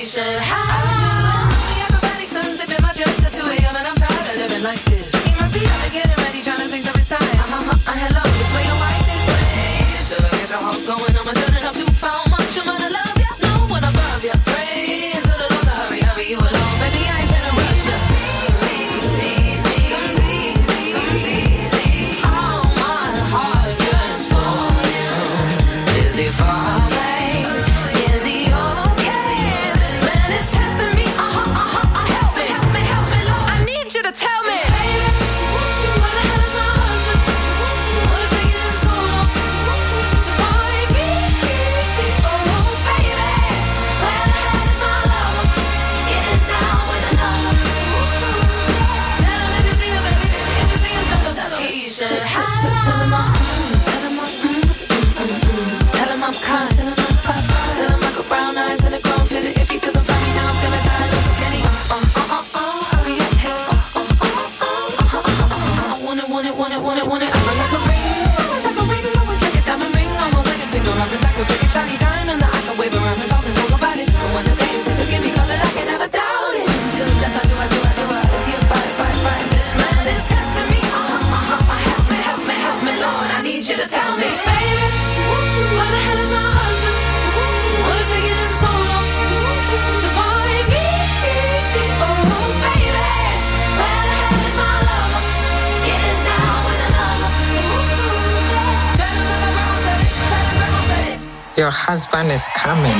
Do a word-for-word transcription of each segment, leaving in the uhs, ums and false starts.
T-shirt high. Acrobatic sun sipping my dress at two a.m. and I'm tired of living like this. He must be out to get it ready, trying to fix up his tie. Uh-huh, uh, hello, this way your wife is way. Till I get your heart going, I'ma turn it up too far. Much I'm gonna love ya, no one above ya. Pray to the Lord to hurry, hurry you along. Baby, I ain't telling rush, just please, please, please, please, please, please. All my heart just for you. Is he far away? Is he okay? This man is testing me. Uh-huh, uh-huh, uh, help me, help me, help me, Lord. I need you to tell me. Where the hell is my husband? What is taking him so long to find me? Oh, baby, where the hell is my lover? Getting down with another. Tell him if you see him, baby. If you see him, tell him, tell him. T-shirt high. Tell him I'm, tell him I'm, tell him I'm kind. Tell him I'm fine. Tell him I got brown eyes and a grown fitted. If he doesn't find me now, I'm gonna die. No, so can he? Uh, uh, uh, uh, hurry up, hips. Uh, uh, uh, uh, uh, uh, I want it, want it, want it, want it, want it. I'm like a ring, like a ring. I would take a diamond ring on my wedding finger. I'm like a big shiny diamond that I can wave around and talk and talk about it. And when the day is here, give me call it, I can never doubt it. Till death, I do, I do, I do, I see it, bye, bye, bye. This man is testing me. Uh-huh, uh-huh, help me, help me, help me, Lord. I need you to tell me, baby, where the hell is my husband? What is taking him so long to find me? Oh, baby, where the hell is my lover? Getting down with another. Tell him that my grandma said it. Tell him grandma said it. Your husband is coming.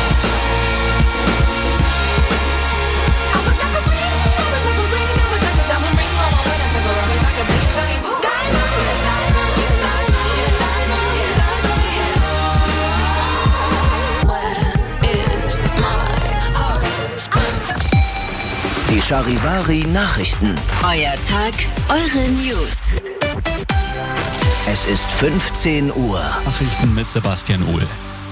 I would like a ring, I would like a ring, I would like a diamond ring on my wedding finger. I would like a big shiny diamond, diamond, diamond, diamond, diamond. Where is my husband? Die Charivari-Nachrichten. Euer Tag, eure News. Es ist fünfzehn Uhr. Nachrichten mit Sebastian Uhl.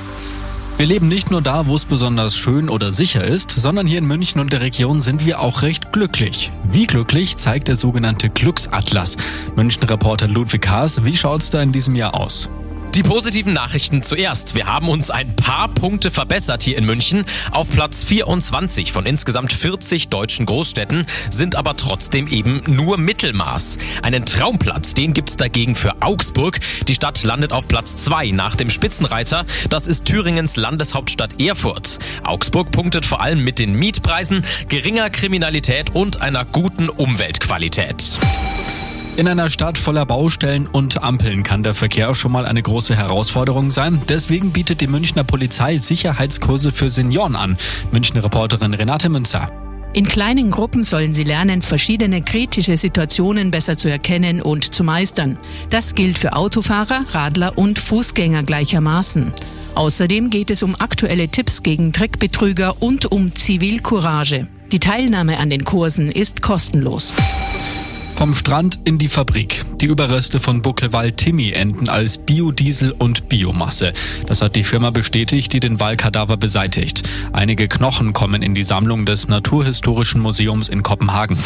Wir leben nicht nur da, wo es besonders schön oder sicher ist, sondern hier in München und der Region sind wir auch recht glücklich. Wie glücklich zeigt der sogenannte Glücksatlas. München-Reporter Ludwig Haas, wie schaut's da in diesem Jahr aus? Die positiven Nachrichten zuerst. Wir haben uns ein paar Punkte verbessert hier in München. Auf Platz vierundzwanzig von insgesamt vierzig deutschen Großstädten sind aber trotzdem eben nur Mittelmaß. Einen Traumplatz, den gibt's dagegen für Augsburg. Die Stadt landet auf Platz zwei nach dem Spitzenreiter. Das ist Thüringens Landeshauptstadt Erfurt. Augsburg punktet vor allem mit den Mietpreisen, geringer Kriminalität und einer guten Umweltqualität. In einer Stadt voller Baustellen und Ampeln kann der Verkehr schon mal eine große Herausforderung sein. Deswegen bietet die Münchner Polizei Sicherheitskurse für Senioren an. München-Reporterin Renate Münzer. In kleinen Gruppen sollen sie lernen, verschiedene kritische Situationen besser zu erkennen und zu meistern. Das gilt für Autofahrer, Radler und Fußgänger gleichermaßen. Außerdem geht es um aktuelle Tipps gegen Trickbetrüger und um Zivilcourage. Die Teilnahme an den Kursen ist kostenlos. Vom Strand in die Fabrik. Die Überreste von Buckelwald Timmy enden als Biodiesel und Biomasse. Das hat die Firma bestätigt, die den Walkadaver beseitigt. Einige Knochen kommen in die Sammlung des Naturhistorischen Museums in Kopenhagen.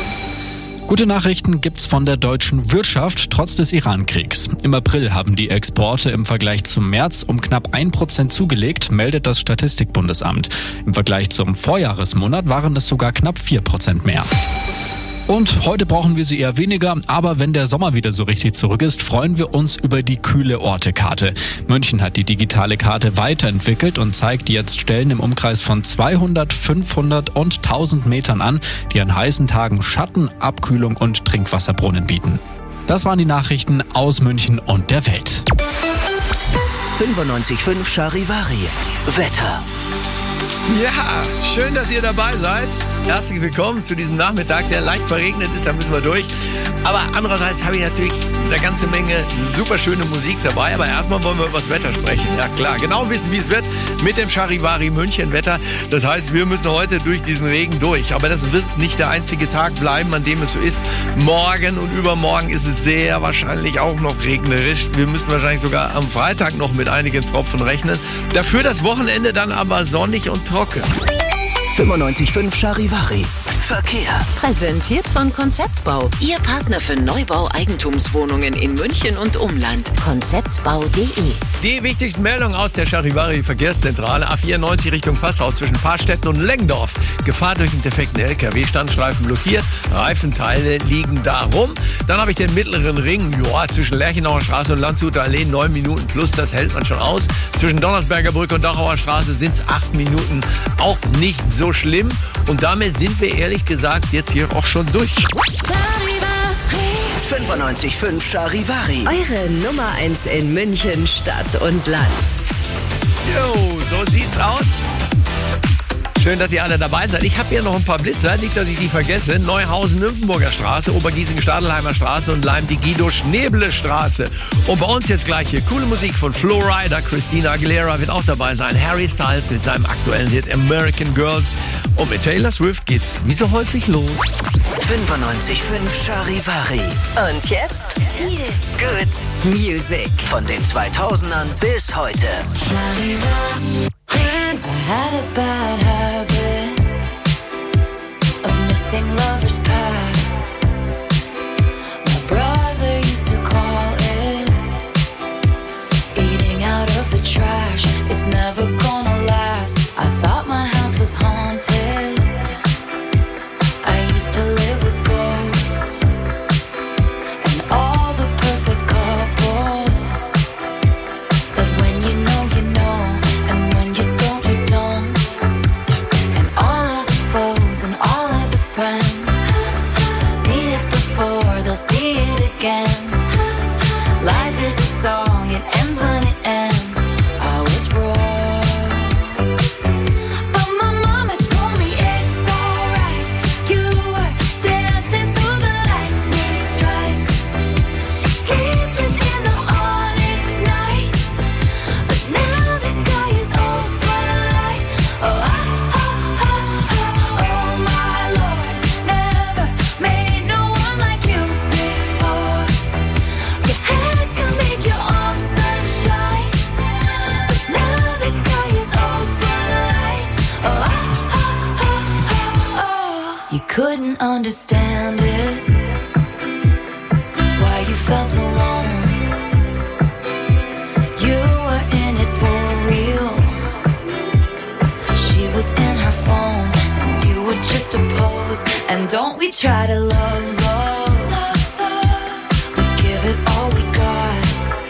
Gute Nachrichten gibt's von der deutschen Wirtschaft trotz des Iran-Kriegs. Im April haben die Exporte im Vergleich zum März um knapp ein Prozent zugelegt, meldet das Statistikbundesamt. Im Vergleich zum Vorjahresmonat waren es sogar knapp vier Prozent mehr. Und heute brauchen wir sie eher weniger, aber wenn der Sommer wieder so richtig zurück ist, freuen wir uns über die kühle Orte-Karte. München hat die digitale Karte weiterentwickelt und zeigt jetzt Stellen im Umkreis von zweihundert, fünfhundert und tausend Metern an, die an heißen Tagen Schatten, Abkühlung und Trinkwasserbrunnen bieten. Das waren die Nachrichten aus München und der Welt. fünfundneunzig Komma fünf Charivari. Wetter. Ja, schön, dass ihr dabei seid. Herzlich willkommen zu diesem Nachmittag, der leicht verregnet ist, da müssen wir durch. Aber andererseits habe ich natürlich eine ganze Menge super schöne Musik dabei. Aber erstmal wollen wir über das Wetter sprechen. Ja klar, genau wissen, wie es wird mit dem Charivari München Wetter. Das heißt, wir müssen heute durch diesen Regen durch. Aber das wird nicht der einzige Tag bleiben, an dem es so ist. Morgen und übermorgen ist es sehr wahrscheinlich auch noch regnerisch. Wir müssen wahrscheinlich sogar am Freitag noch mit einigen Tropfen rechnen. Dafür das Wochenende dann aber sonnig und trocken. fünfundneunzig Komma fünf Charivari. Verkehr. Präsentiert von Konzeptbau. Ihr Partner für Neubau-Eigentumswohnungen in München und Umland. konzeptbau punkt de Die wichtigsten Meldungen aus der Charivari Verkehrszentrale. A vierundneunzig Richtung Passau zwischen Paarstetten und Lengdorf. Gefahr durch einen defekten L K W, Standstreifen blockiert, Reifenteile liegen da rum. Dann habe ich den mittleren Ring, joa, zwischen Lerchenauer Straße und Landshuter Allee, neun Minuten plus, das hält man schon aus. Zwischen Donnersberger Brücke und Dachauer Straße sind es acht Minuten, auch nicht so schlimm. Und damit sind wir ehrlich gesagt jetzt hier auch schon durch. fünfundneunzig Komma fünf Charivari. Eure Nummer eins in München, Stadt und Land. Jo, so sieht's aus. Schön, dass ihr alle dabei seid. Ich habe hier noch ein paar Blitzer, nicht, dass ich die vergesse. Neuhausen-Nymphenburger Straße, Obergiesing-Stadelheimer Straße und Leim die Guido-Schneeble-Straße. Und bei uns jetzt gleich hier coole Musik von Flo Rida, Christina Aguilera wird auch dabei sein, Harry Styles mit seinem aktuellen Hit American Girls. Und mit Taylor Swift geht's wie so häufig los. fünfundneunzig Komma fünf Charivari. Und jetzt viel Good Music. Von den zweitausendern bis heute. I had a bad habit of missing lovers past. My brother used to call it eating out of the trash. It's never gonna last. I thought my house was haunted. I used to live with ghosts and all the perfect couples said when you know you know, and when you don't you don't. And all of the foes and all of the friends have seen it before, they'll see it again. Life is a song, it ends when it ends. I was wrong. Couldn't understand it, why you felt alone. You were in it for real. She was in her phone, and you were just a pose. And don't we try to love, love? We give it all we got.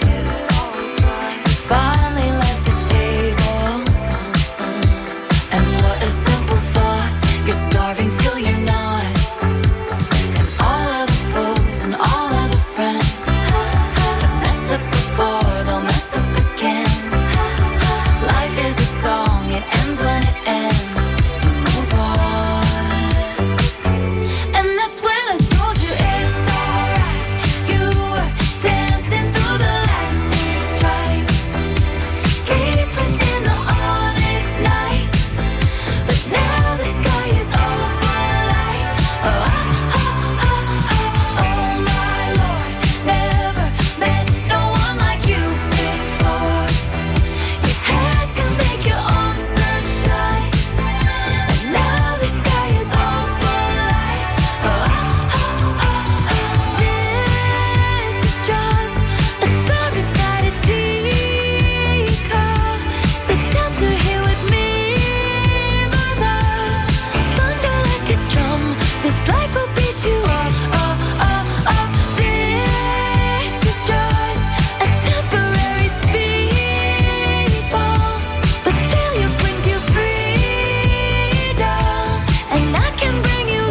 Finally left the table, and what a simple thought. You're starving till you're not. And all of the foes and all of the friends have messed up before, they'll mess up again. Life is a song, it ends when it ends. You move on. And that's when I told you it's alright. You were dancing through the lightning strikes, sleepless in the onyx night. But now the sky is open light. Oh, oh, oh, oh, oh, my Lord, never met no one like you before. You had to make your own sunshine, and now the sky is open light. Oh, oh, oh, oh, this is just a storm inside a teacup. Take shelter here with me, my love. Thunder like a drum, this life will beat you up. Oh, oh, oh, this is just a temporary speed bump, but failure brings you freedom, and I can bring you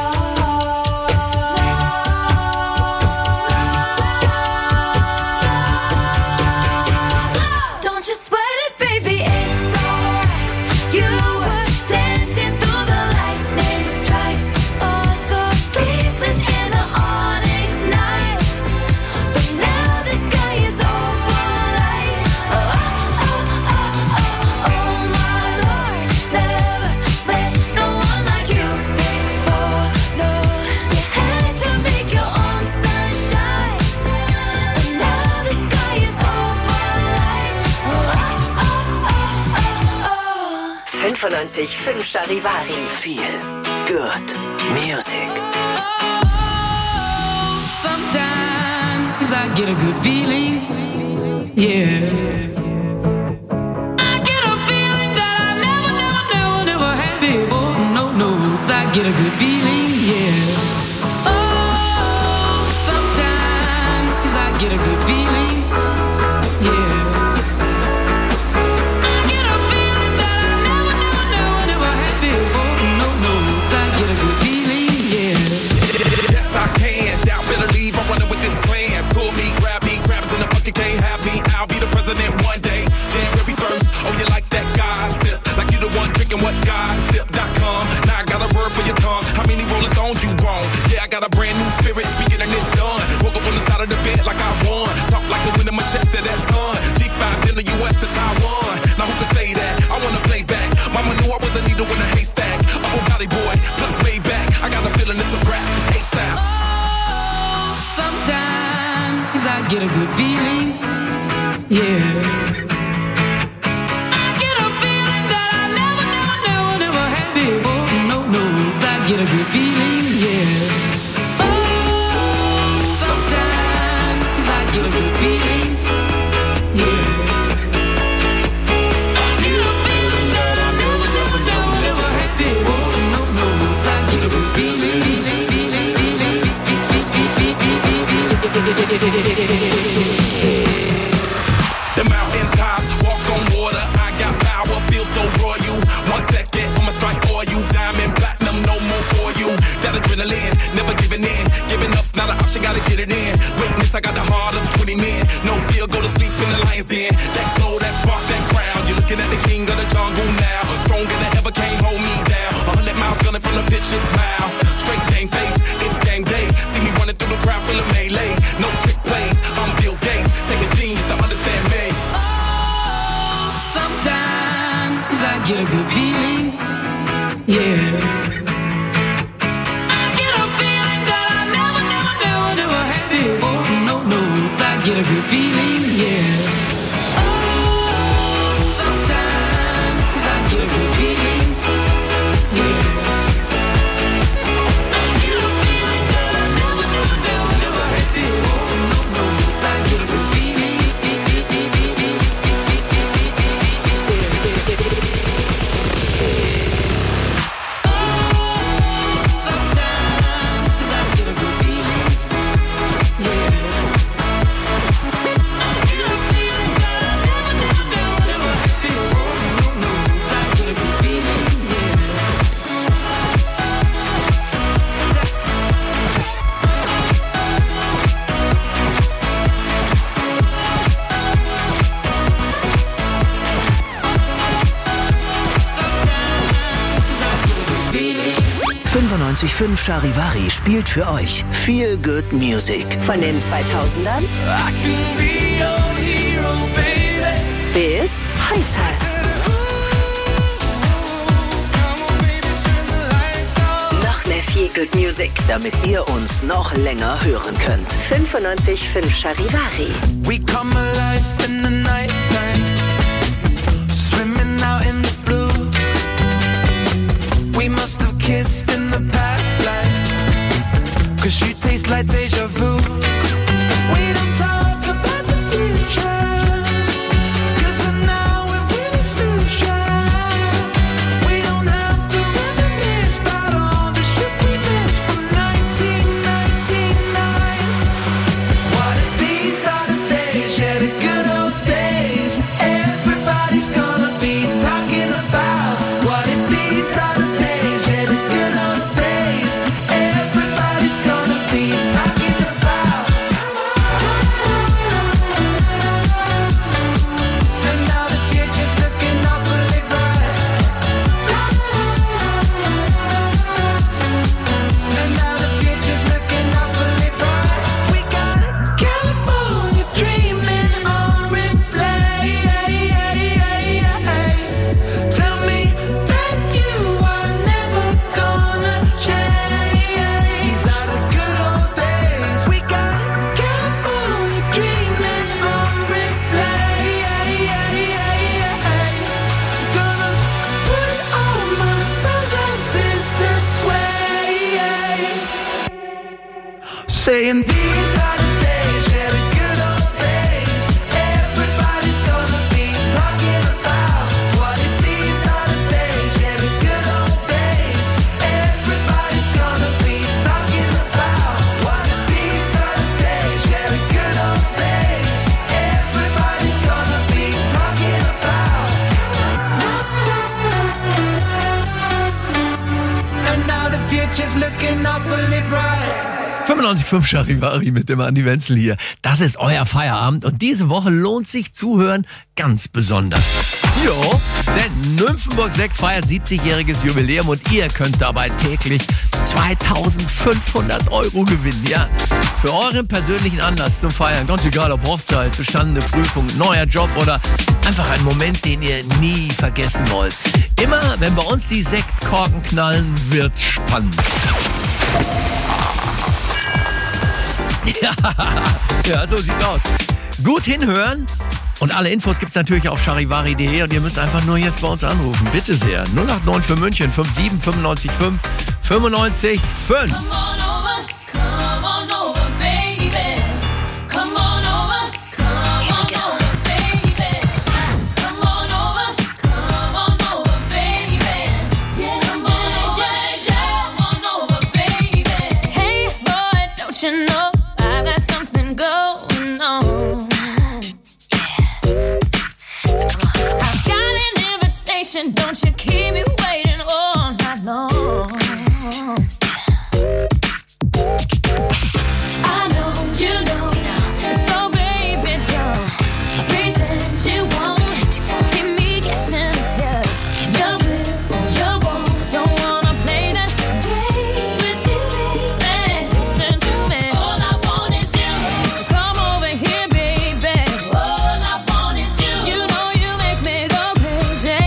love. Don't you sweat it, baby, it's alright. You were dancing through the lightning strikes. Oh, so sleepless in the onyx night. But now the sky is open light. Oh, oh, oh, oh, oh, oh, my Lord, never met no one like you before. No, you had to make your own sunshine, but now the sky is open light. Oh, oh, oh, oh, oh. fünfundneunzig Komma fünf Charivari. Viel Good Music. Sometimes I get a good feeling yeah. I get a feeling that I never, never, never, never had before. No, no, I get a good feeling, yeah. Oh, sometimes I get a good feeling, yeah. I get a feeling that I never, never, never, never had before. No, no, I get a good feeling, yeah. Yes, I can. Doubt, better leave. I'm running with this plan. Pull me, grab me, crabs in the bucket can't have me. I'll be the president one day. January first. Oh, you like that gossip? Like you the one drinking what gossip dot com. Now I got a word for your tongue. How many Rolling Stones you want? Yeah, I got a brand new spirit. Speaking and it's done. Woke up on the side of the bed like I won. Talk like the wind in my chest to that sun. G five in the U S to Taiwan. Now who can say that? I wanna play back. Mama knew I was a needle in a haystack. I'm a body boy, plus way back. I got a feeling it's a rap. ASAP. Oh, sometimes I get a good feeling, yeah. I get a feeling that I never, never, never, never had before. No, no, I get a good feeling, yeah. Oh, sometimes I get a good feeling, yeah. I get a feeling that I never, never, never, never had before. No, no, I get a good feeling, feeling, feeling, The mountains top, walk on water. I got power, feel so royal. One second, I'ma strike for you. Diamond, platinum, no more for you. That adrenaline, never giving in. Giving up's not an option, gotta get it in. Witness, I got the heart of twenty men. No fear, go to sleep in the lion's den. That glow, that spark, that crown. You're looking at the king of the jungle now. Stronger than ever, can't hold me down. A hundred miles gunning from the pitcher's mouth. Straight game face, it's game day. See me running through the crowd full of melee. No trick plays, I'm Bill Gates. Take a genius to understand me. Oh, sometimes I get a good feeling, yeah. I get a feeling that I never, never, never, never had before. No, no, I get a good feeling, yeah. Oh, sometimes I get a good feeling, yeah. I get a feeling that I never, never, never, never had before. No, no, I get a good feeling. fünfundneunzig Komma fünf Charivari spielt für euch Feel Good Music. Von den zweitausendern I can be your hero, baby. bis heute. Noch mehr Feel Good Music. Damit ihr uns noch länger hören könnt. fünfundneunzig Komma fünf Charivari. We come alive in the nighttime, swimming out in the blue. We must have kissed in the past life, cause you taste like deja vu. We don't talk about the future, cause the now it really suits ya. We don't have to reminisce about all the shit we missed from nineteen ninety-nine. What if these are the days, yeah, the good old days, everybody's gonna be talking about? What if these are the days, yeah, the good old days, everybody's gonna be talking about? And now the future's looking awfully bright. And now the future's looking awfully bright. We got California dreaming on replay. Tell me that you are never gonna change. These are the good old days. We got California dreaming on replay. Gonna put on my sunglasses to sway. Saying these are the days, yeah, the good old days. bitches looking awfully bright. fünfundneunzig Komma fünf Charivari mit dem Andi Wenzel hier. Das ist euer Feierabend und diese Woche lohnt sich Zuhören ganz besonders. Jo, denn Nymphenburg Sekt feiert siebzigjähriges Jubiläum und ihr könnt dabei täglich zweitausendfünfhundert Euro gewinnen. Ja, für euren persönlichen Anlass zum Feiern, ganz egal ob Hochzeit, bestandene Prüfung, neuer Job oder einfach ein Moment, den ihr nie vergessen wollt. Immer, wenn bei uns die Sektkorken knallen, wird spannend. Ja, ja, so sieht's aus. Gut hinhören. Und alle Infos gibt's natürlich auf charivari punkt de und ihr müsst einfach nur jetzt bei uns anrufen. Bitte sehr. null acht neun für München fünf sieben fünfundneunzig fünf fünfundneunzig fünf. Don't you keep me waiting all night long. I know you know, so baby don't pretend you won't keep me guessing. Yeah, you will, you won't. Don't wanna play that game with you, baby. Listen to me. All I want is you. Come over here, baby. All I want is you. You know you make me go crazy.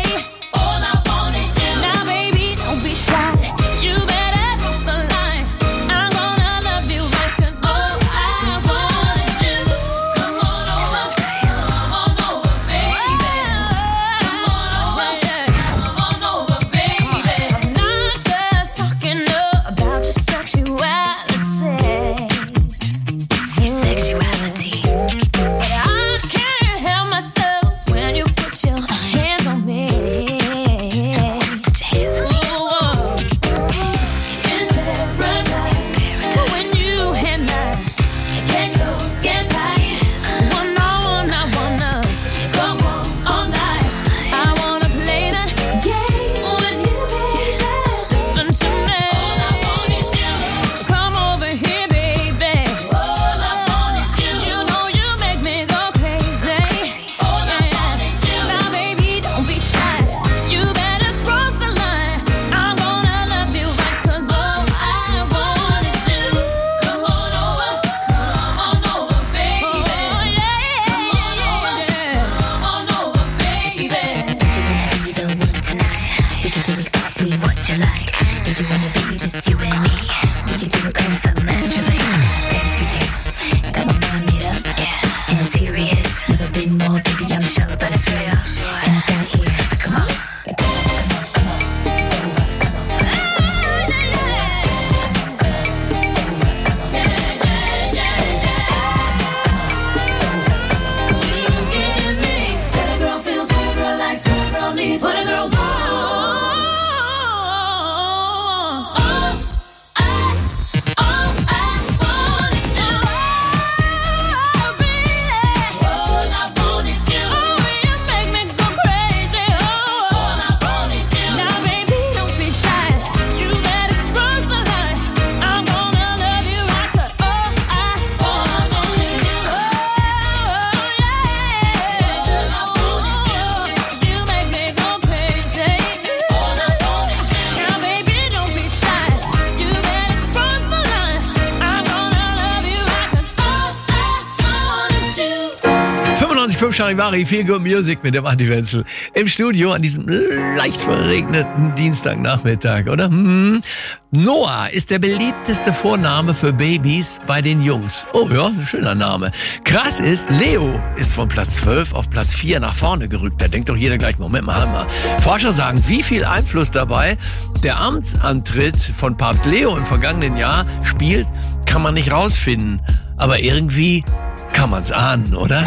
fünf Charivari, Feel Good Music mit dem Andi Wenzel im Studio an diesem leicht verregneten Dienstagnachmittag, oder? Hm. Noah ist der beliebteste Vorname für Babys bei den Jungs. Oh ja, ein schöner Name. Krass ist, Leo ist von Platz zwölf auf Platz vier nach vorne gerückt. Da denkt doch jeder gleich, Moment mal, mal. Forscher sagen, wie viel Einfluss dabei der Amtsantritt von Papst Leo im vergangenen Jahr spielt, kann man nicht rausfinden. Aber irgendwie kann man's ahnen, oder?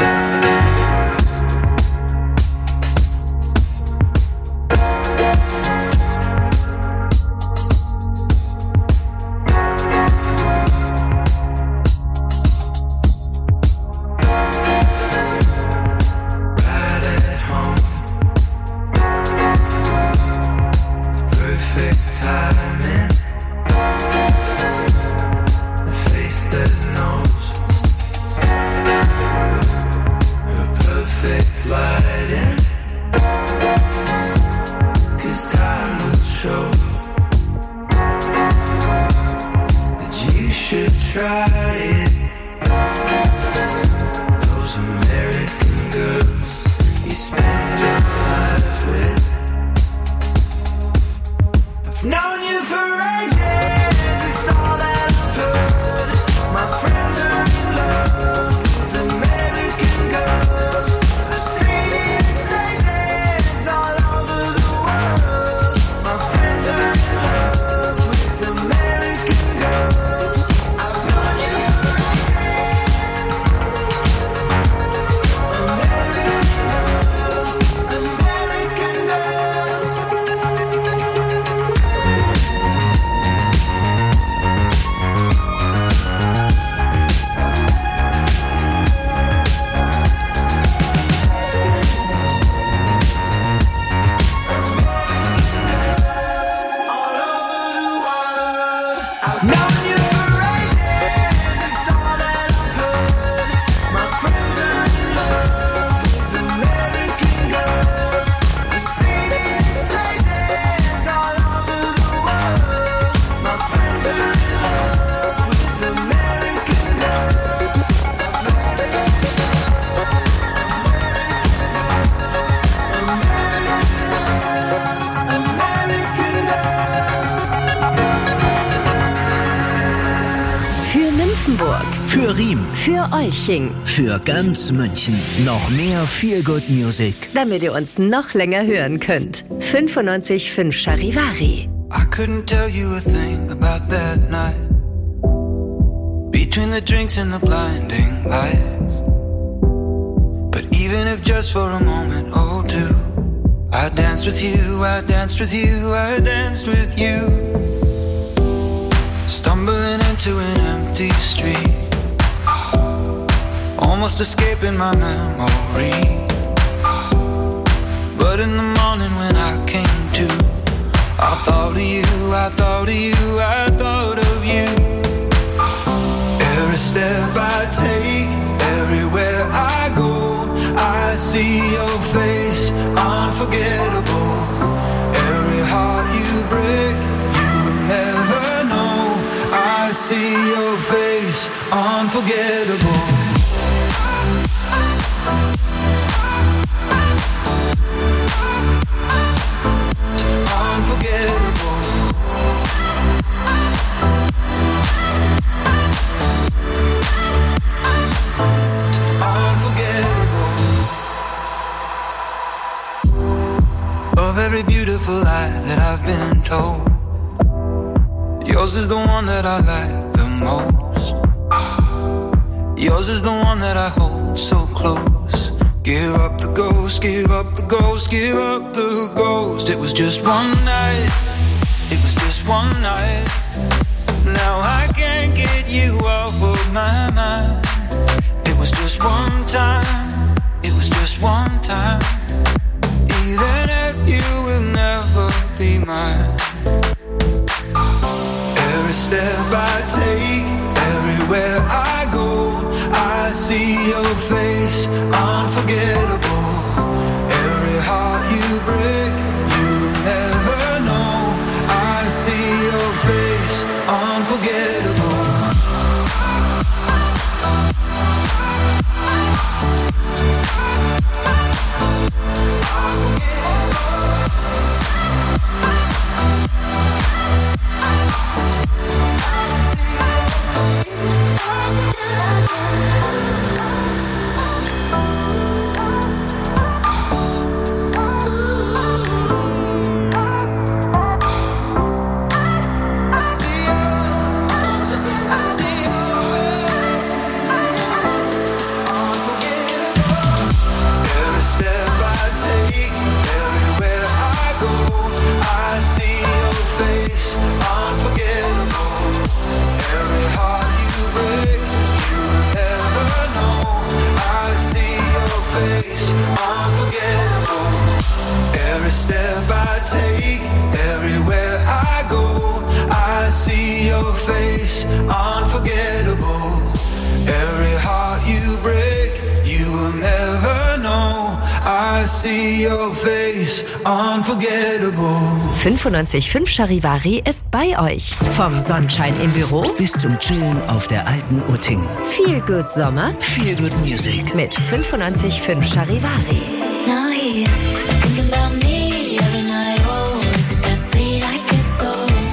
Timing. known you for ages, it's all that I've heard. My friends are in love with American girls. The city ladies all over the world. My friends are in love with American girls. I've known you for ages. American girls, American girls. All over the world. I've known you for ages, it's all that I've heard. My friends are in love with American girls. The city ladies all over the world. My friends are in love with American girls. American girls. Für Nymphenburg, Für Riem, für Olching, für ganz München. Noch mehr Feel Good Music. damit ihr uns noch länger hören könnt. fünfundneunzig Komma fünf Charivari. I couldn't tell you a thing about that night. Between the drinks and the blinding lights. But even if just for a moment or two, I danced with you, I danced with you, I danced with you. Stumbling into an empty street, almost escaping my memory. But in the morning when I came to, I thought of you, I thought of you, I thought of you. Every step I take, everywhere I go, I see your face, unforgettable. Every heart you break, you will never know. I see your face, unforgettable. Unforgettable. Unforgettable. Of every beautiful lie that I've been told, yours is the one that I like the most. Yours is the one that I hold so close. Give up the ghost, give up the ghost, give up the ghost. It was just one night, it was just one night. Now I can't get you off of my mind. It was just one time, it was just one time. Even if you will never be mine. Every step I take, everywhere I go, I see your face, unforgettable. Every heart you break, you'll never know. I see your face, unforgettable. Step I take, everywhere I go, I see your face, unforgettable. Every heart you break, you will never know. I see your face, unforgettable. fünfundneunzig Komma fünf Charivari ist bei euch. Vom Sonnenschein im Büro Bis zum Chillen auf der alten Utting. Feel Good Sommer Feel Good Music. mit fünfundneunzig Komma fünf Charivari. Now he's thinking about me every night. Oh, is it that sweet? I guess so.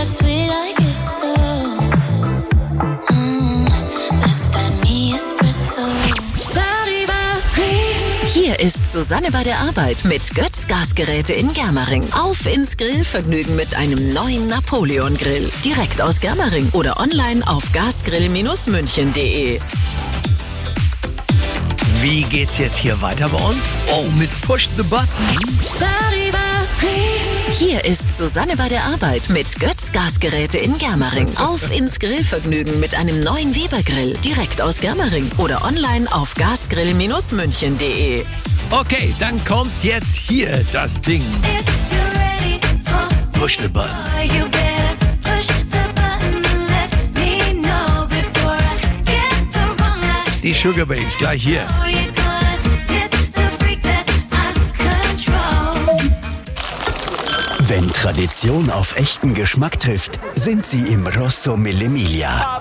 that sweet like it's so. Mm, that's that me espresso. Hier ist Susanne bei der Arbeit mit Götz Gasgeräte in Germering. Auf ins Grillvergnügen mit einem neuen Napoleon Grill. Direkt aus Germering oder online auf gasgrill Bindestrich münchen punkt de. Wie geht's jetzt hier weiter bei uns? Oh, mit Push the Button. Hier ist Susanne bei der Arbeit mit Götz Gasgeräte in Germering. Auf ins Grillvergnügen mit einem neuen Weber-Grill. Direkt aus Germering oder online auf gasgrill Bindestrich münchen punkt de. Okay, dann kommt jetzt hier das Ding. Push the Button. Die Sugar Babes gleich hier. Wenn Tradition auf echten Geschmack trifft, sind sie im Rosso Mille Miglia.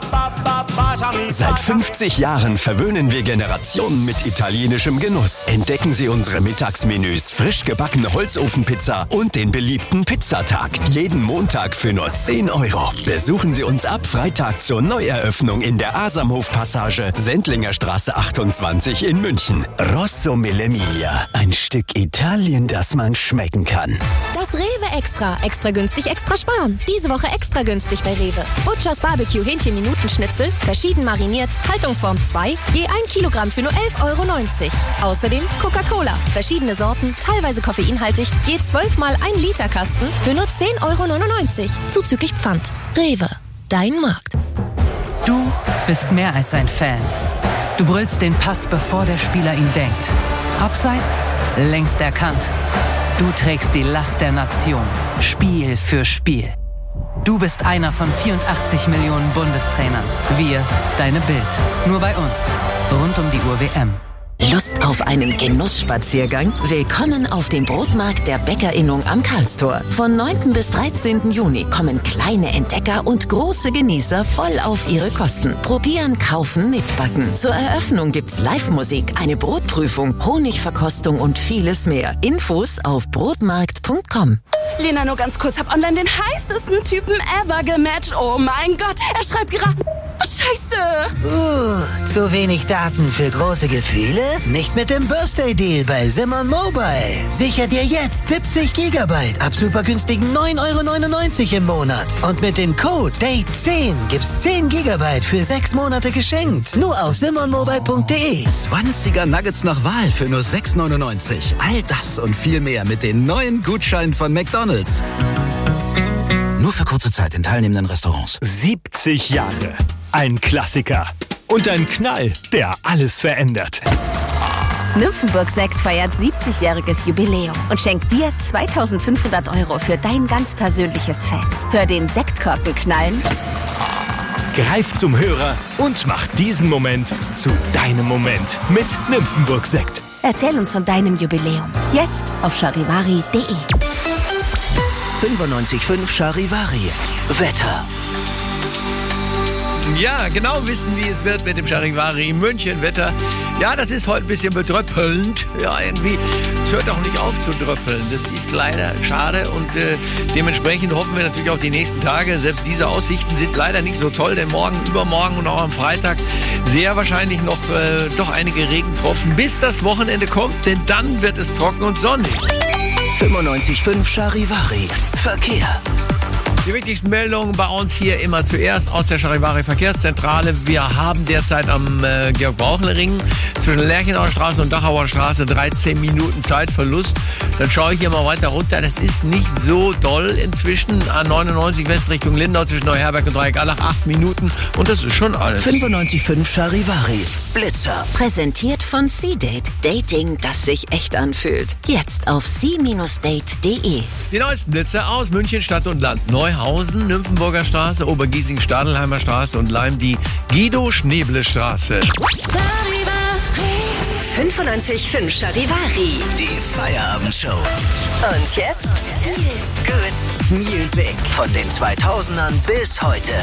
Seit fünfzig Jahren verwöhnen wir Generationen mit italienischem Genuss. Entdecken Sie unsere Mittagsmenüs, frisch gebackene Holzofenpizza und den beliebten Pizzatag. Jeden Montag für nur zehn Euro. Besuchen Sie uns ab Freitag zur Neueröffnung in der Asamhof-Passage, Sendlinger Straße achtundzwanzig in München. Rosso Mille Miglia. Ein Stück Italien, das man schmecken kann. Das Rewe Extra. Extra günstig, extra sparen. Diese Woche extra günstig bei Rewe. Butchers Barbecue Hähnchen-Minutenschnitzel, verschieden mariniert, Haltungsform zwei, je ein Kilogramm für nur elf Euro neunzig. Außerdem Coca-Cola, verschiedene Sorten, teilweise koffeinhaltig, je zwölf mal ein Liter Kasten für nur zehn Euro neunundneunzig. Zuzüglich Pfand. Rewe. Dein Markt. Du bist mehr als ein Fan. Du brüllst den Pass, bevor der Spieler ihn denkt. Abseits, längst erkannt. Du trägst die Last der Nation, Spiel für Spiel. Du bist einer von vierundachtzig Millionen Bundestrainern. Wir, deine Bild. Nur bei uns. Rund um die Uhr W M. Lust auf einen Genussspaziergang? Willkommen auf dem Brotmarkt der Bäckerinnung am Karlstor. Von neunten bis dreizehnten Juni kommen kleine Entdecker und große Genießer voll auf ihre Kosten. Probieren, kaufen, mitbacken. Zur Eröffnung gibt's Live-Musik, eine Brotprüfung, Honigverkostung und vieles mehr. Infos auf brotmarkt punkt com. Lena, nur ganz kurz, hab online den heißesten Typen ever gematcht. Oh mein Gott, er schreibt gerade... Scheiße! Uh, zu wenig Daten für große Gefühle? Nicht mit dem Birthday Deal bei Simon Mobile. Sicher dir jetzt siebzig Gigabyte ab super günstigen neun Euro neunundneunzig im Monat. Und mit dem Code Date zehn gibt's zehn Gigabyte für sechs Monate geschenkt. Nur auf simon mobile punkt de. zwanziger Nuggets nach Wahl für nur sechs neunundneunzig. All das und viel mehr mit den neuen Gutscheinen von McDonald's. Nur für kurze Zeit in teilnehmenden Restaurants. siebzig Jahre. Ein Klassiker. Und ein Knall, der alles verändert. Nymphenburg Sekt feiert siebzigjähriges Jubiläum und schenkt dir zweitausendfünfhundert Euro für dein ganz persönliches Fest. Hör den Sektkorken knallen. Greif zum Hörer und mach diesen Moment zu deinem Moment mit Nymphenburg Sekt. Erzähl uns von deinem Jubiläum. Jetzt auf charivari punkt de. fünfundneunzig Komma fünf Charivari. Wetter. Ja, genau wissen, wie es wird mit dem Charivari München Wetter. Ja, das ist heute ein bisschen bedröppelnd. Ja, irgendwie, es hört auch nicht auf zu dröppeln. Das ist leider schade und äh, dementsprechend hoffen wir natürlich auf die nächsten Tage. Selbst diese Aussichten sind leider nicht so toll, denn morgen, übermorgen und auch am Freitag sehr wahrscheinlich noch äh, doch einige Regentropfen, bis das Wochenende kommt, denn dann wird es trocken und sonnig. fünfundneunzig Komma fünf Charivari. Verkehr. Die wichtigsten Meldungen bei uns hier immer zuerst aus der Charivari Verkehrszentrale. Wir haben derzeit am äh, Georg-Brauchle-Ring zwischen Lerchenauer Straße und Dachauer Straße dreizehn Minuten Zeitverlust. Dann schaue ich hier mal weiter runter. Das ist nicht so doll inzwischen. A neunundneunzig West Richtung Lindau zwischen Neuherberg und Dreieckallach acht Minuten. Und das ist schon alles. fünfundneunzig Komma fünf Charivari. Blitzer. Präsentiert von C-Date. Dating, das sich echt anfühlt. Jetzt auf c Bindestrich date punkt de. Die neuesten Blitzer aus München, Stadt und Land. Neuhausen, Nymphenburger Straße, Obergiesing, Stadelheimer Straße und Leim die Guido-Schneeble-Straße. fünfundneunzig Komma fünf Charivari. Die Feierabendshow. Und jetzt Good Music. Von den zweitausendern bis heute.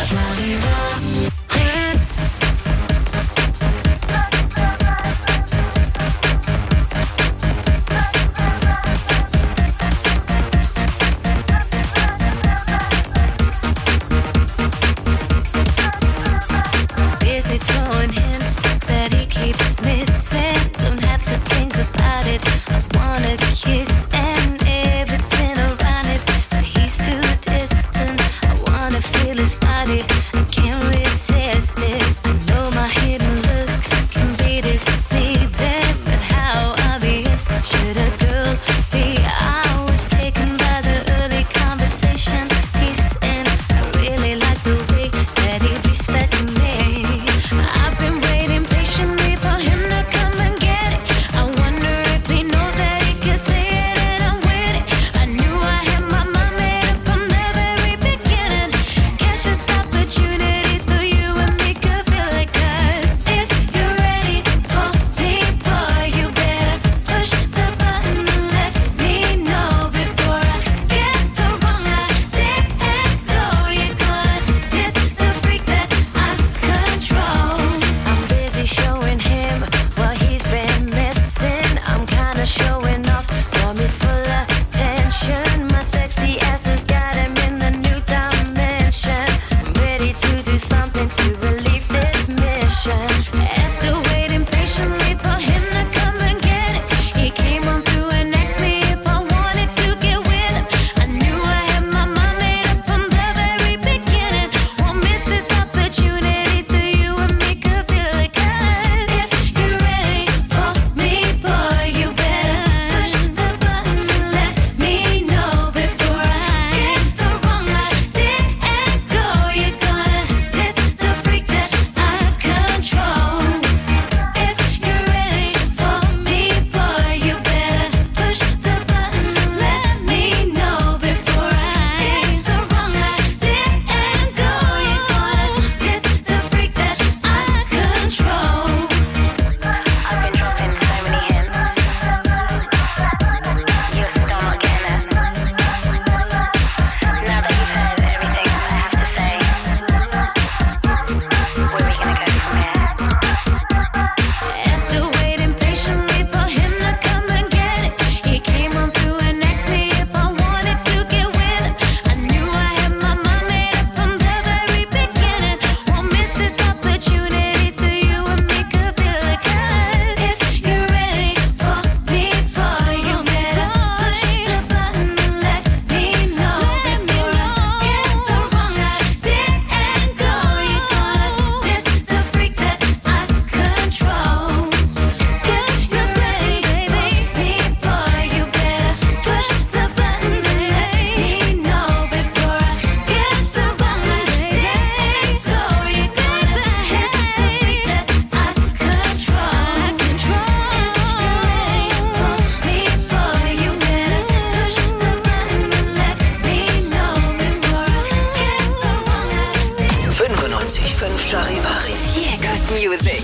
Music.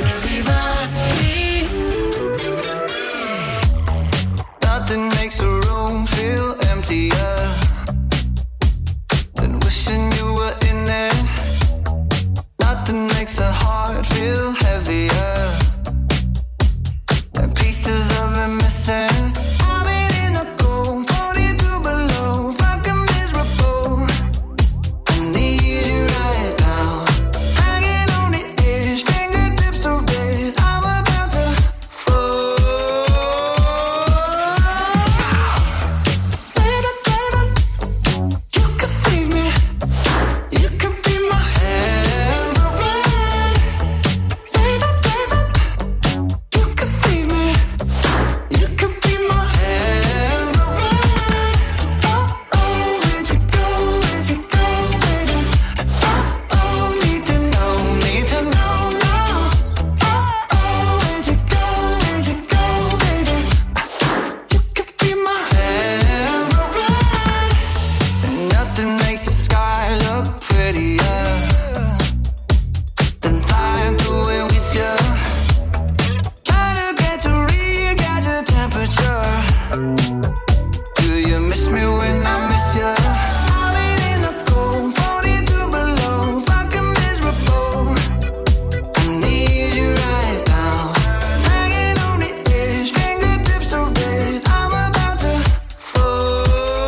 Nothing makes a room feel emptier than wishing you were in there. Nothing makes a heart feel heavier than pieces of it missing. I've been in the cold, forty-two below, fucking miserable. I need you right now, hanging on the edge, fingertips are red. I'm about to fall. Baby, baby, you can save me. You can be my heroine. Baby, baby, you can save me. You can be my heroine. Oh, oh, where'd you go? Where'd you go, baby? Oh, oh, need to know, need to know now. Oh, oh, where'd you go? Where'd you go, baby? You can be my heroine. And nothing makes the sky look prettier than flying through it with you. Trying to get to read, got your temperature. Do you miss me when I miss you? I've been in the cold, forty-two below, fucking miserable. I need you right now, hanging on the edge, fingertips are red. I'm about to fall.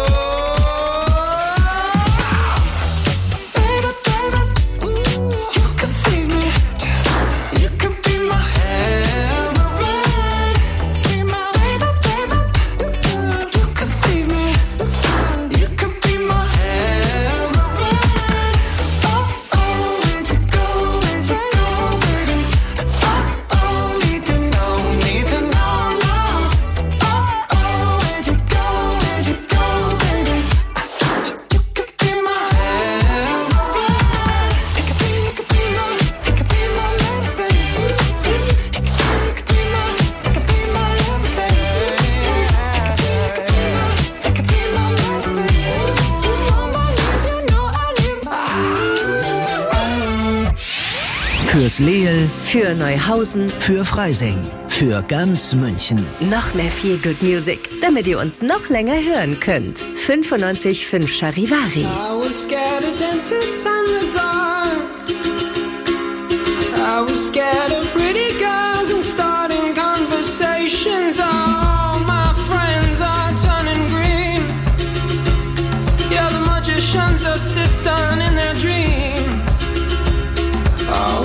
Baby, baby, you can save me. You can be my heroine. Be my baby, baby. You can save me. You can be my heroine. Oh, oh, where'd you go? Where'd you go, baby? Oh, oh, need to know, need to know now. Oh, oh, where'd you go? Where'd you go, baby? You could be my heroine. It could be, it could be my, it could be my medicine. It could be, it could be my, it could be my everything. It could be, it could be my, it could be my medicine. On my knees, you know I live by. Fürs Leel, Für Neuhausen für Freising, für ganz München. noch mehr viel Good Music, damit ihr uns noch länger hören könnt. fünfundneunzig Komma fünf Charivari. I was scared of dentists and the dark. I was scared of pretty girls and starting conversations. All my friends are turning green. Yeah, the magician's assistant in their dream. Oh,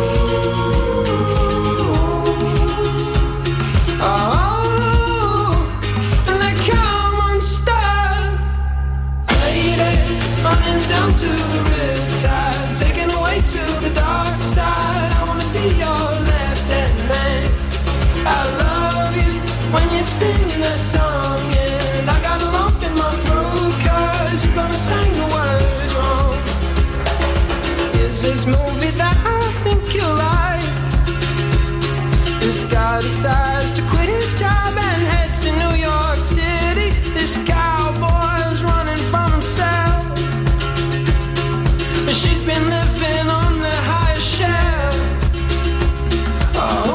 oh, and they come unstuck. Lady, running down to the riptide, taken away to the dark side. I wanna be your left-hand man. I love you when you're singing that song, and I got a lump in my throat 'cause you're gonna sing the words wrong. Is this movie that I think you like? This guy decides to quit his job and head to New York City. This cowboy's running from himself, but she's been living on the highest shelf. Oh,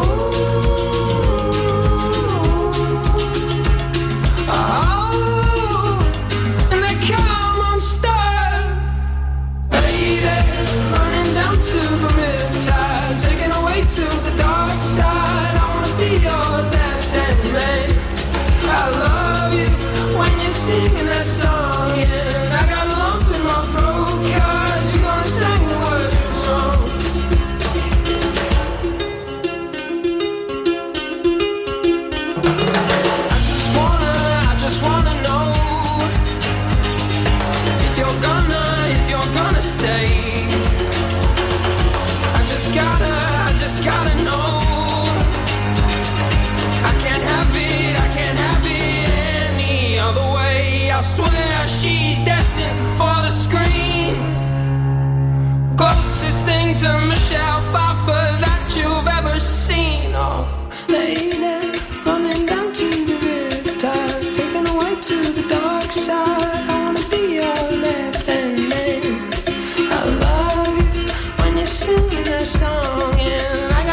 oh, and they come unstuck. Lady, running down to the riptide, taken away to the dark side. I wanna be your left-hand man. I love you when you're singing that song, and I got a lump in my throat 'cause you're gonna sing the words wrong. I just wanna, I just wanna know if you're gonna, if you're gonna stay. I just gotta, I just gotta know. I can't have it, I can't have it any other way. I swear she's destined for the screen. Closest thing to Michelle Pfeiffer that you've ever seen. Oh, lady, running down to the riptide, taken away to the dark side. I wanna be your left-hand man. I love you when you're singing that song, and I got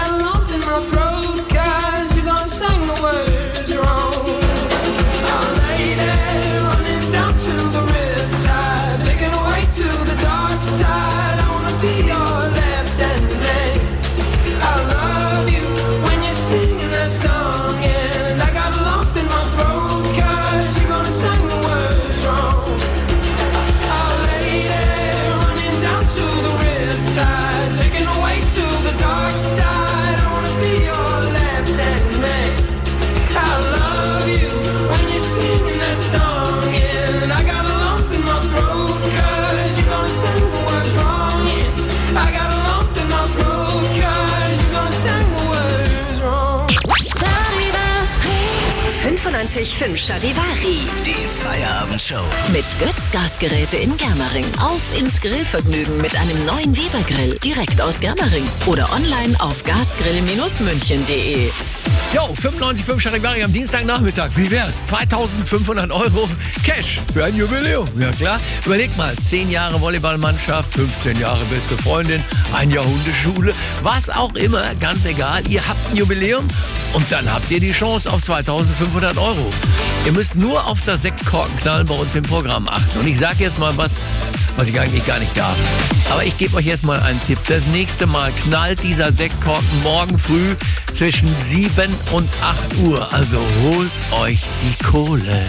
fünfundneunzig Komma fünf Charivari. Die Feierabendshow. Mit Götz Gasgeräte in Germering. Auf ins Grillvergnügen mit einem neuen Weber-Grill. Direkt aus Germering. Oder online auf gasgrill München punkt de. Jo, fünfundneunzig Komma fünf Charivari am Dienstagnachmittag. Wie wär's? zweitausendfünfhundert Euro Cash für ein Jubiläum. Ja klar. Überleg mal, zehn Jahre Volleyballmannschaft, fünfzehn Jahre beste Freundin, ein Jahr Hundeschule, was auch immer, ganz egal. Ihr habt ein Jubiläum und dann habt ihr die Chance auf zweitausendfünfhundert Euro. Ihr müsst nur auf das Sektkorkenknallen bei uns im Programm achten. Und ich sage jetzt mal was, was ich eigentlich gar nicht darf. Aber ich gebe euch jetzt mal einen Tipp. Das nächste Mal knallt dieser Sektkorken morgen früh zwischen sieben und acht Uhr. Also holt euch die Kohle.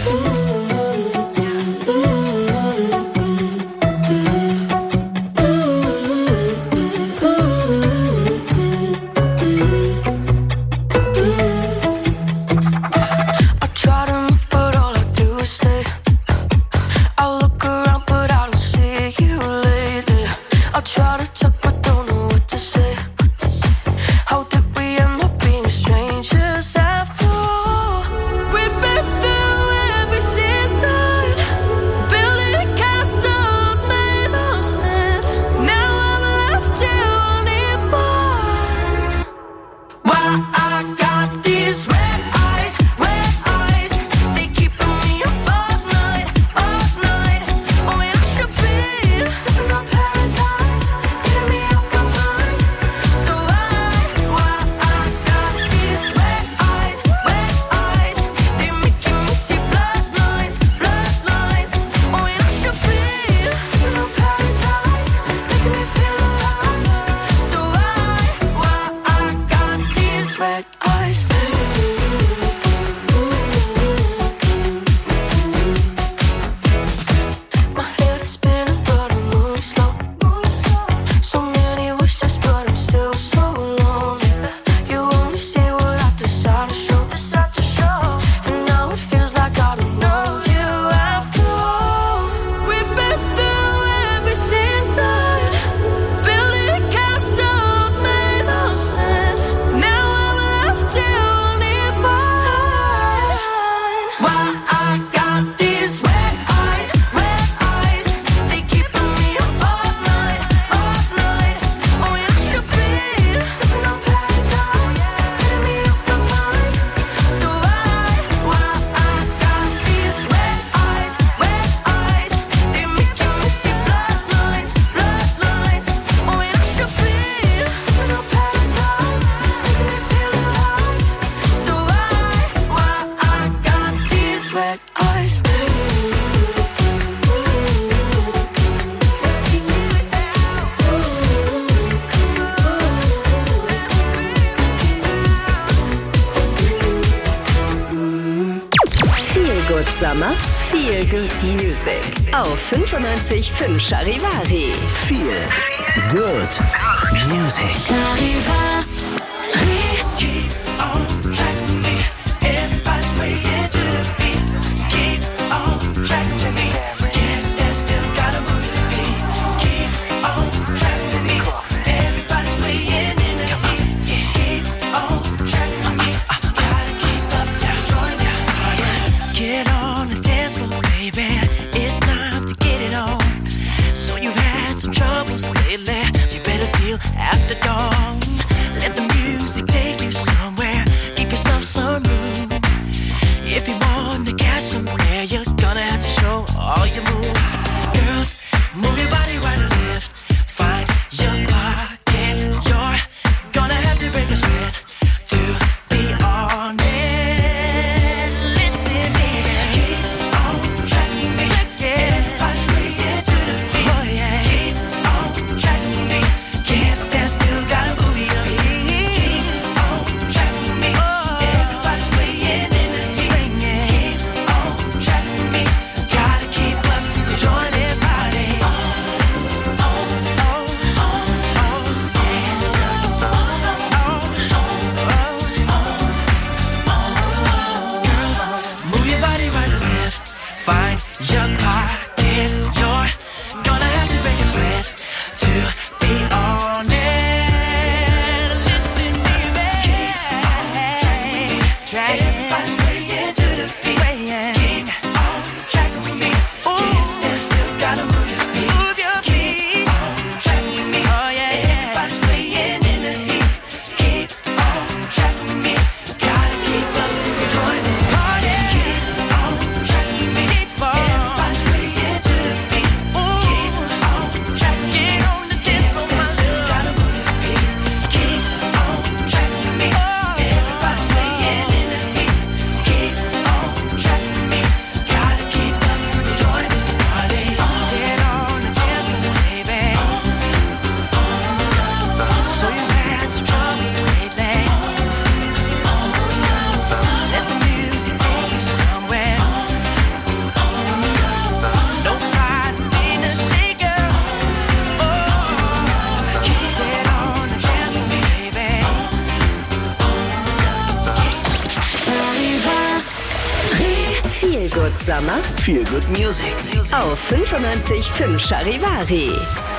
Sommer, Feel Good Music. Auf fünfundneunzig Komma fünf Charivari. Feel Good Music. Charivari. Keep on track with me. Everybody's way into the beat. Keep on track with me. Can't stand still, gotta move your feet. Keep on track with me. Everybody's way in in the heat. Keep on track with me. Gotta keep up, gotta join this party. Get on the dance floor, baby. It's time to get it on. So you've had some troubles lately. You better deal after dawn. Let the music take you somewhere. Give yourself some room. If you want to catch somewhere, you're gonna have to show all your moves. Girls, move your body right or left. Find your pocket. You're gonna have to break a sweat to be on it. Listen, baby. Keep on track with me. Everybody's way into the beat. Oh, yeah. Keep on track with me. Can't stand still, gotta move Good Summer, Feel Good Music. auf fünfundneunzig Komma fünf Charivari.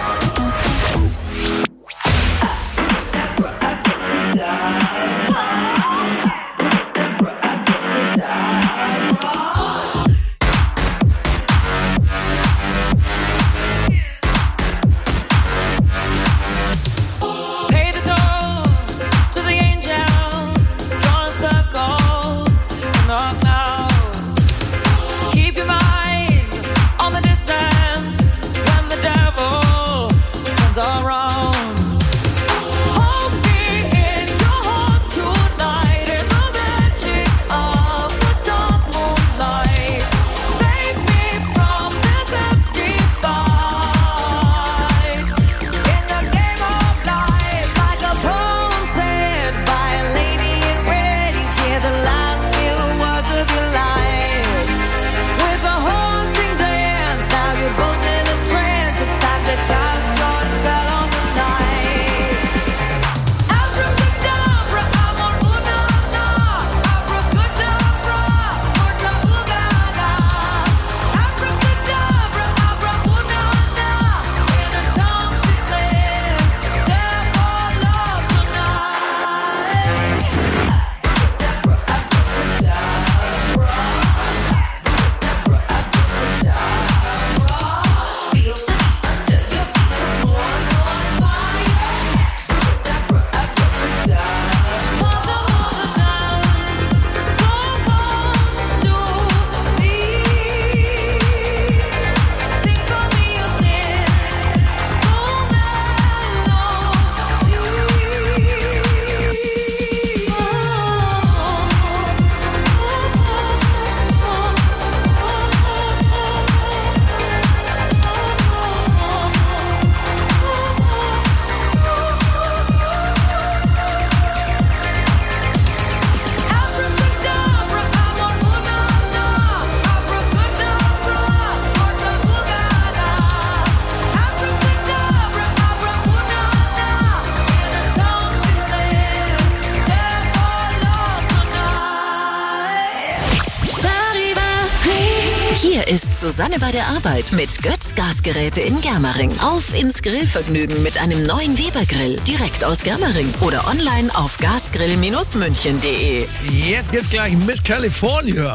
Hier ist Susanne bei der Arbeit mit Götz Gasgeräte in Germering. Auf ins Grillvergnügen mit einem neuen Weber-Grill. Direkt aus Germering oder online auf gasgrill Bindestrich münchen punkt de. Jetzt geht's gleich Miss California.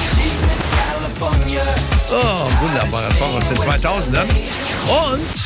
Oh, wunderbarer Song aus den zweitausendern. Und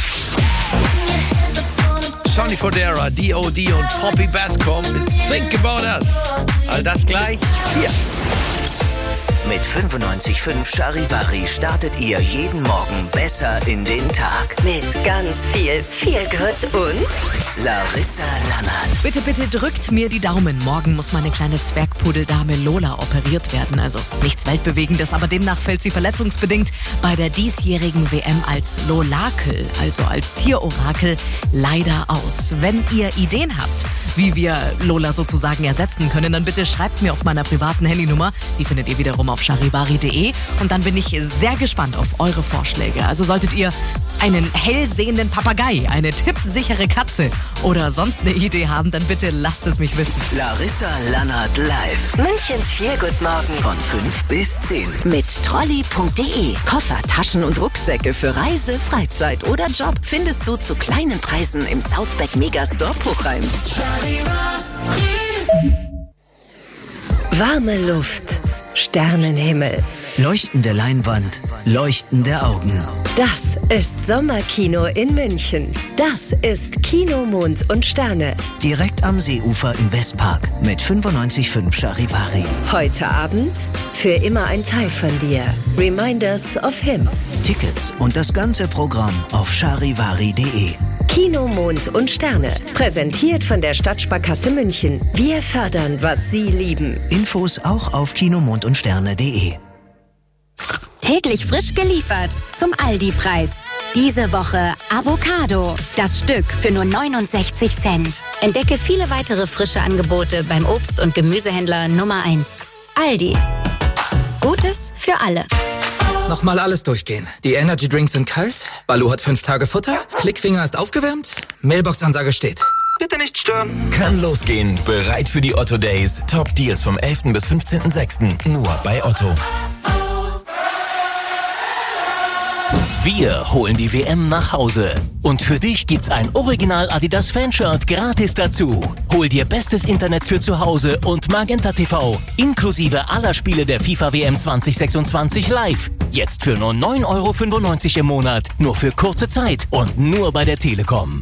Sonny Fodera, D O D und Poppy Bascom mit Think About Us. All das gleich hier. Mit fünfundneunzig Komma fünf Charivari startet ihr jeden Morgen besser in den Tag. Mit ganz viel Feelgood und Larissa Lannert. Bitte, bitte drückt mir die Daumen. Morgen muss meine kleine Zwergpudeldame Lola operiert werden. Also nichts Weltbewegendes, aber demnach fällt sie verletzungsbedingt bei der diesjährigen W M als Lolakel, also als Tierorakel, leider aus. Wenn ihr Ideen habt, wie wir Lola sozusagen ersetzen können, dann bitte schreibt mir auf meiner privaten Handynummer. Die findet ihr wiederum auf charivari punkt de. Und dann bin ich sehr gespannt auf eure Vorschläge. Also solltet ihr einen hellsehenden Papagei, eine tippsichere Katze oder sonst eine Idee haben, dann bitte lasst es mich wissen. Larissa Lannert live. Münchens Feelgood Morgen. Von fünf bis zehn. Mit trolley punkt de. Koffer, Taschen und Rucksäcke für Reise, Freizeit oder Job findest du zu kleinen Preisen im Southback Megastore Puchheim. Warme Luft, Sternenhimmel. Leuchtende Leinwand, leuchtende Augen. Das ist Sommerkino in München. Das ist Kino, Mond und Sterne. Direkt am Seeufer im Westpark mit fünfundneunzig Komma fünf Charivari. Heute Abend für immer ein Teil von dir. Reminders of Him. Tickets und das ganze Programm auf charivari punkt de. Kino, Mond und Sterne. Präsentiert von der Stadtsparkasse München. Wir fördern, was Sie lieben. Infos auch auf kinomond und sterne punkt de. Täglich frisch geliefert zum Aldi-Preis. Diese Woche Avocado. Das Stück für nur neunundsechzig Cent. Entdecke viele weitere frische Angebote beim Obst- und Gemüsehändler Nummer eins. Aldi. Gutes für alle. Nochmal alles durchgehen. Die Energy Drinks sind kalt, Balu hat fünf Tage Futter, Klickfinger ist aufgewärmt, Mailbox-Ansage steht. Bitte nicht stören. Kann losgehen. Bereit für die Otto Days. Top Deals vom elften bis fünfzehnten sechsten Nur bei Otto. Wir holen die W M nach Hause. Und für dich gibt's ein Original Adidas Fanshirt gratis dazu. Hol dir bestes Internet für zu Hause und Magenta T V, inklusive aller Spiele der FIFA W M zwanzig sechsundzwanzig live. Jetzt für nur neun Euro fünfundneunzig im Monat, nur für kurze Zeit und nur bei der Telekom.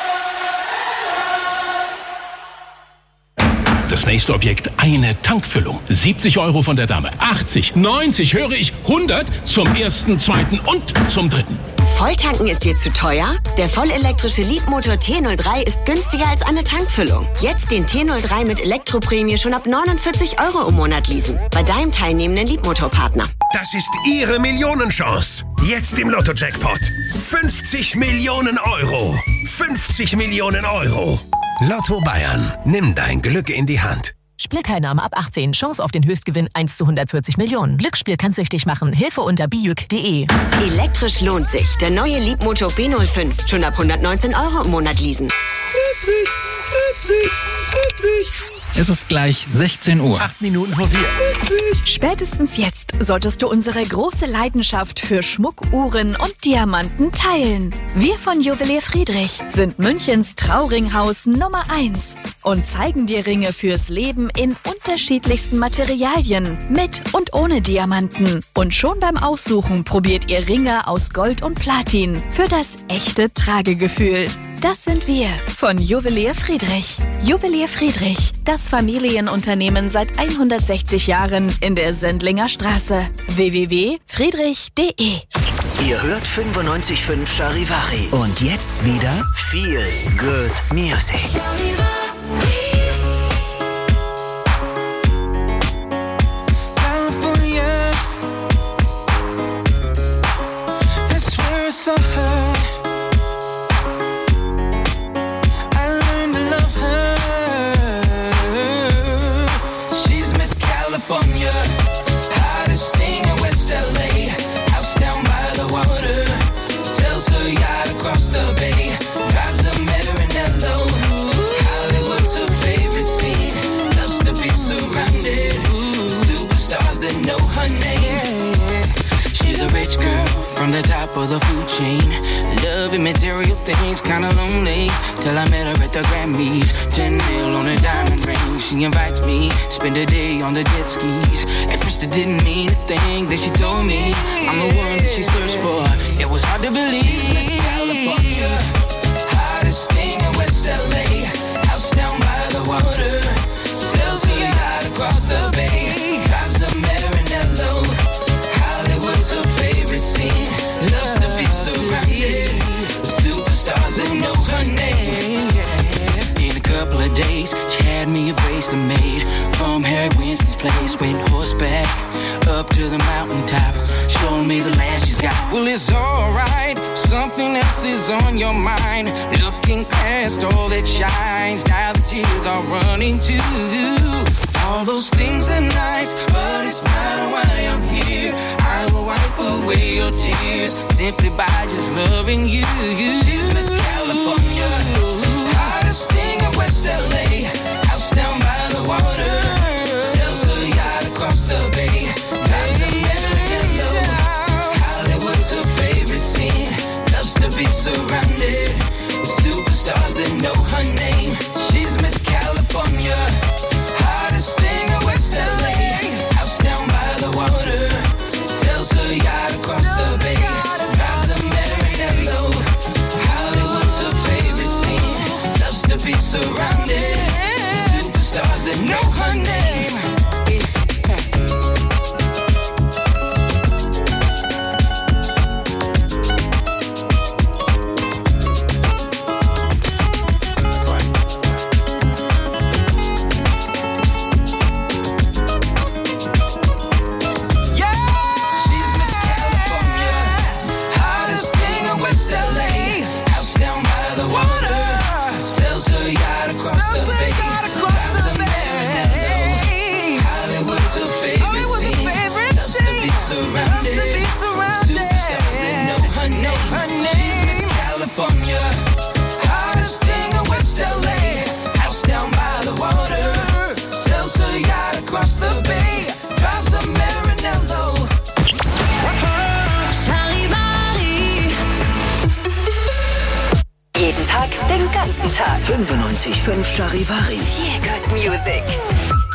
Das nächste Objekt, eine Tankfüllung. siebzig Euro von der Dame. achtzig, neunzig, höre ich, hundert zum ersten, zweiten und zum dritten. Volltanken ist dir zu teuer? Der vollelektrische Leapmotor T null drei ist günstiger als eine Tankfüllung. Jetzt den T null drei mit Elektroprämie schon ab neunundvierzig Euro im Monat leasen. Bei deinem teilnehmenden Leapmotor-Partner. Das ist Ihre Millionenchance. Jetzt im Lotto-Jackpot. fünfzig Millionen Euro. fünfzig Millionen Euro. Lotto Bayern. Nimm dein Glück in die Hand. Spielteilnahme ab achtzehn. Chance auf den Höchstgewinn eins zu hundertvierzig Millionen. Glücksspiel kann süchtig machen. Hilfe unter bijuk punkt de. Elektrisch lohnt sich. Der neue Leapmotor B null fünf. Schon ab hundertneunzehn Euro im Monat leasen. Friedrich, Friedrich, Friedrich. Es ist gleich sechzehn Uhr. Acht Minuten vor vier. Spätestens jetzt solltest du unsere große Leidenschaft für Schmuck, Uhren und Diamanten teilen. Wir von Juwelier Friedrich sind Münchens Trauringhaus Nummer eins und zeigen dir Ringe fürs Leben in unterschiedlichsten Materialien, mit und ohne Diamanten. Und schon beim Aussuchen probiert ihr Ringe aus Gold und Platin für das echte Tragegefühl. Das sind wir von Juwelier Friedrich. Juwelier Friedrich, das Familienunternehmen seit hundertsechzig Jahren in der Sendlinger Straße. w w w punkt friedrich punkt de. Ihr hört fünfundneunzig Komma fünf Charivari. Und jetzt wieder Feel Good Music. California, that's where I saw her. I learned to love her. She's Miss California, hottest thing in West L A. House down by the water, sails her yacht across the bay, drives a Maranello. Hollywood's her favorite scene, loves to be surrounded. Superstars that know her name. She's a rich girl from the top of the food chain. Loving material things, kinda lonely. Till I met her at the Grammys. Ten mil on a diamond ring. She invites me, spend a day on the jet skis. At first it didn't mean a thing. Then she told me I'm the one that she searched for. It was hard to believe. Miss California, hottest thing in West L A. House down by the water, sails her yacht across the bay. Drives a Maranello. Hollywood's her favorite scene. Loves to be surrounded with superstars that know her name. In a couple of days, she had me a bracelet made from Harry Winston's place. Went horseback up to the mountaintop, showing me the land she's got. Well, it's alright, something else is on your mind. Looking past all that shines, now the tears are running too. All those things are nice, but it's not why I'm here. I will wipe away your tears simply by just loving you. She's Miss California, hottest thing in West L A. House down by the water, sails her yacht across the bay, drives a Maranello. Hollywood's her favorite scene, loves to be surrounded with superstars that know her name. She's Miss California, hottest thing in West L A. House down by the water, sails her yacht across the bay, drives a Maranello. Hollywood's her favorite scene, loves to be surrounded with superstars that know her name. Jeden Tag, den ganzen Tag. fünfundneunzig Komma fünf Charivari. Feel Good Music.